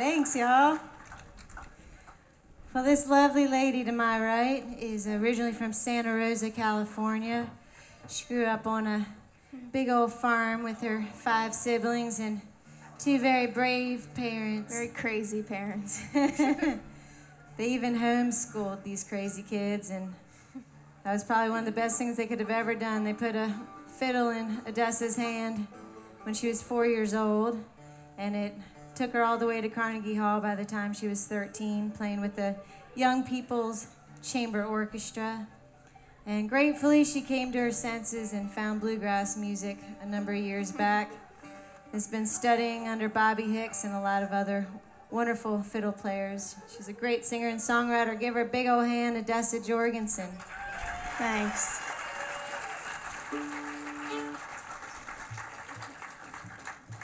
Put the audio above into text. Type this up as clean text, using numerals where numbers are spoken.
Thanks, y'all. Well, this lovely lady to my right is originally from Santa Rosa, California. She grew up on a big old farm with her 5 siblings and 2 very brave parents. Very crazy parents. They even homeschooled these crazy kids, and that was probably one of the best things they could have ever done. They put a fiddle in Odessa's hand when she was 4 years old, and it took her all the way to Carnegie Hall by the time she was 13, playing with the Young People's Chamber Orchestra. And gratefully, she came to her senses and found bluegrass music a number of years back. Has been studying under Bobby Hicks and a lot of other wonderful fiddle players. She's a great singer and songwriter. Give her a big old hand, Odessa Jorgensen. Thanks.